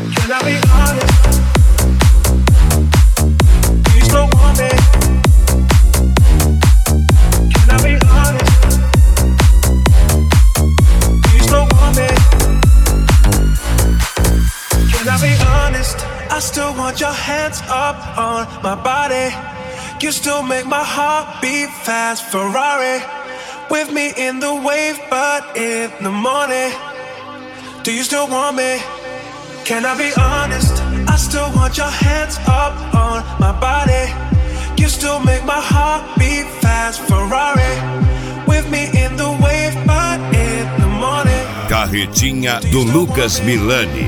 Can I be honest? Do you still want me? Can I be honest? Do you still want me? Can I be honest? I still want your hands up on my body. You still make my heart beat fast. Ferrari with me in the wave, but in the morning. Do you still want me? Can I be honest? I still want your hands up on my body. You still make my heart beat fast. Ferrari with me in the wave, but in the morning. Carretinha do Lucas Milani.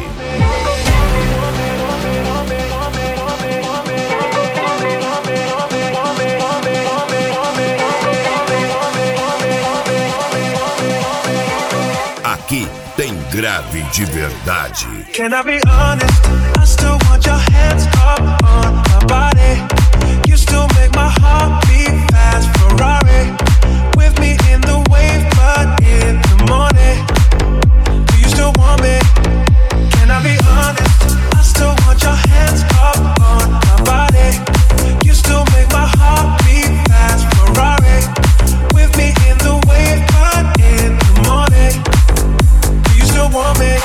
Aqui tem grave de verdade. Can I be honest? I still want your hands up on my body. You still make my heart beat fast. Ferrari with me in the wave, but in the morning. Do you still want me? Can I be honest? I still want your hands up on my body. You still make my heart beat fast. Ferrari with me in the wave, but in the morning. You still want me?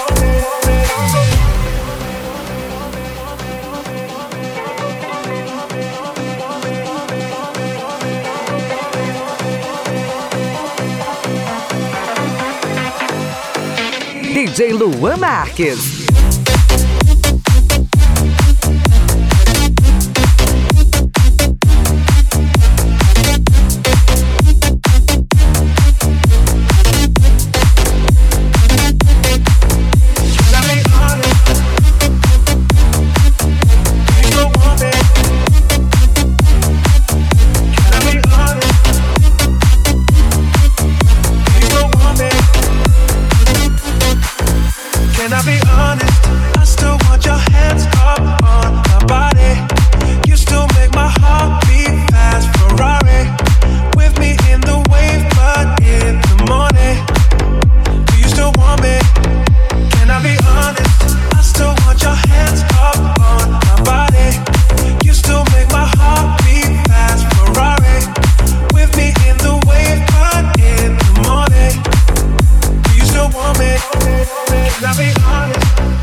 DJ Luan Marques. Can I be honest? I still want your hands up on my body. You still make my heart beat fast. Ferrari with me in the wave, but in the morning. Do you still want me? Can I be honest? I still want your hands up on my body. You still make my heart beat fast. Ferrari with me in the wave, but in the morning. Do you still want me? Can I be honest?